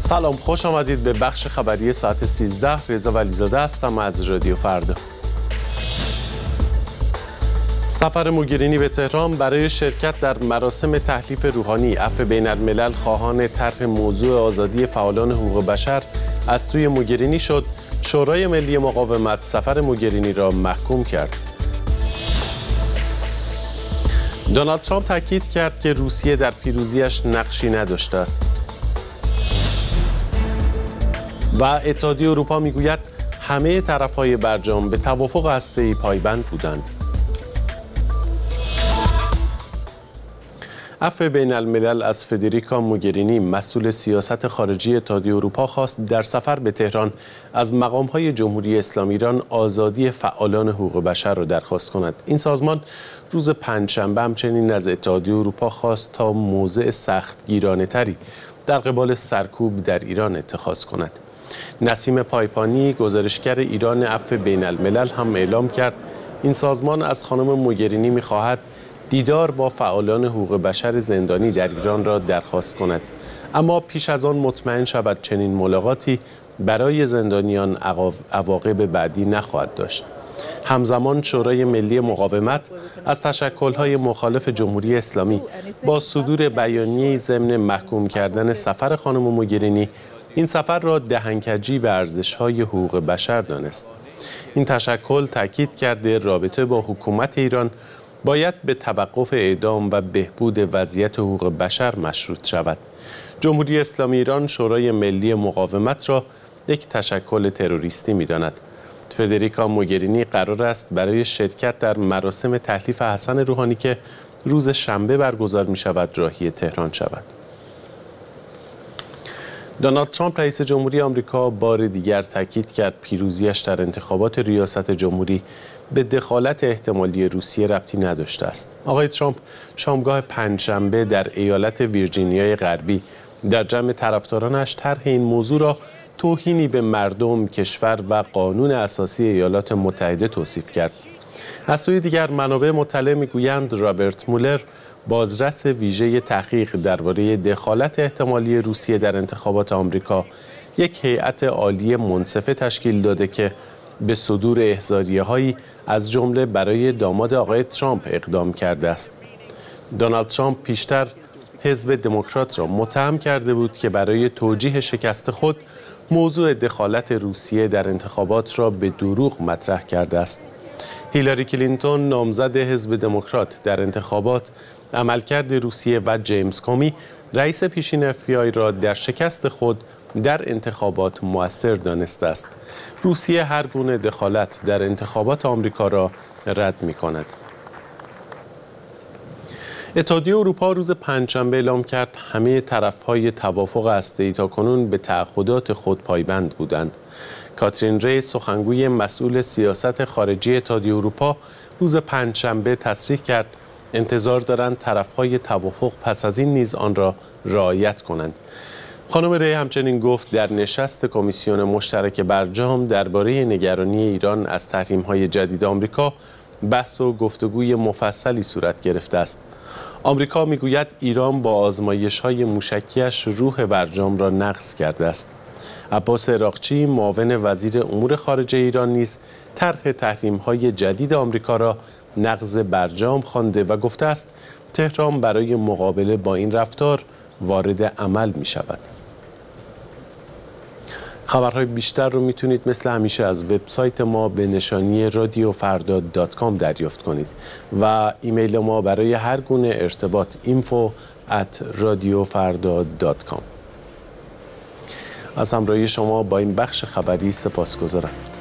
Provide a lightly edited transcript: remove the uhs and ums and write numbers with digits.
سلام، خوش آمدید به بخش خبری ساعت 13. رضا ولیزاده هستم از رادیو فردا. سفر موگرینی به تهران برای شرکت در مراسم تحلیف روحانی عفو بین الملل خواهان طرح موضوع آزادی فعالان حقوق بشر از سوی موگرینی شد. شورای ملی مقاومت سفر موگرینی را محکوم کرد. دونالد ترامپ تاکید کرد که روسیه در پیروزیش نقشی نداشته است. و اتحادیه اروپا میگوید همه طرف‌های برجام به توافق هسته‌ای پایبند بودند. عفو بین الملل از فدریکا موگرینی مسئول سیاست خارجی اتحادیه اروپا خواست در سفر به تهران از مقام‌های جمهوری اسلامی ایران آزادی فعالان حقوق بشر را درخواست کند. این سازمان روز پنجشنبه همچنین از اتحادیه اروپا خواست تا موضع سختگیرانه‌تری در قبال سرکوب در ایران اتخاذ کند. نسیم پایپانی گزارشگر ایران عفو بین الملل هم اعلام کرد این سازمان از خانم موگرینی می‌خواهد دیدار با فعالان حقوق بشر زندانی در ایران را درخواست کند، اما پیش از آن مطمئن شود چنین ملاقاتی برای زندانیان عواقب بعدی نخواهد داشت. همزمان شورای ملی مقاومت از تشکل‌های مخالف جمهوری اسلامی با صدور بیانیه‌ای ضمن محکوم کردن سفر خانم موگرینی این سفر را دهنکجی به ارزش‌های حقوق بشر دانست. این تشکل تاکید کرده رابطه با حکومت ایران باید به توقف اعدام و بهبود وضعیت حقوق بشر مشروط شود. جمهوری اسلامی ایران شورای ملی مقاومت را یک تشکل تروریستی می‌داند. فدریکا موگرینی قرار است برای شرکت در مراسم تحلیف حسن روحانی که روز شنبه برگزار می‌شود راهی تهران شود. دونالد ترامپ رئیس جمهوری آمریکا بار دیگر تاکید کرد پیروزیش در انتخابات ریاست جمهوری به دخالت احتمالی روسیه ربطی نداشته است. آقای ترامپ شامگاه پنجشنبه در ایالت ویرجینیای غربی در جمع طرفدارانش طرح این موضوع را توهینی به مردم، کشور و قانون اساسی ایالات متحده توصیف کرد. از سوی دیگر منابع مطلع میگویند رابرت مولر، بازرس ویژه تحقیق درباره دخالت احتمالی روسیه در انتخابات آمریکا، یک هیئت عالی منصفه تشکیل داده که به صدور احضاریه‌هایی از جمله برای داماد آقای ترامپ اقدام کرده است. دونالد ترامپ پیشتر حزب دموکرات را متهم کرده بود که برای توجیه شکست خود موضوع دخالت روسیه در انتخابات را به دروغ مطرح کرده است. هیلاری کلینتون نامزد حزب دموکرات در انتخابات عملکرد روسیه و جیمز کومی رئیس پیشین FBI را در شکست خود در انتخابات مؤثر دانسته است. روسیه هر گونه دخالت در انتخابات آمریکا را رد می‌کند. اتحادیه اروپا روز پنجشنبه اعلام کرد همه طرف‌های توافق هسته‌ای تاکنون به تعهدات خود پایبند بودند. کاترین ری سخنگوی مسئول سیاست خارجی اتحادیه اروپا روز پنجشنبه تصریح کرد انتظار دارند طرف‌های توافق پس از این نیز آن را رعایت کنند. خانم ری همچنین گفت در نشست کمیسیون مشترک برجام درباره نگرانی ایران از تحریم‌های جدید آمریکا بحث و گفتگوی مفصلی صورت گرفته است. آمریکا میگوید ایران با آزمایش‌های موشکیش روح برجام را نقض کرده است. عباس عراقچی معاون وزیر امور خارجه ایران نیز طرح تحریم‌های جدید آمریکا را نقض برجام خوانده و گفته است تهران برای مقابله با این رفتار وارد عمل می شود. خبرهای بیشتر رو میتونید مثل همیشه از وبسایت ما به نشانی radiofarda.com دریافت کنید و ایمیل ما برای هر گونه ارتباط info@radiofarda.com. از همراهی شما با این بخش خبری سپاسگزارم.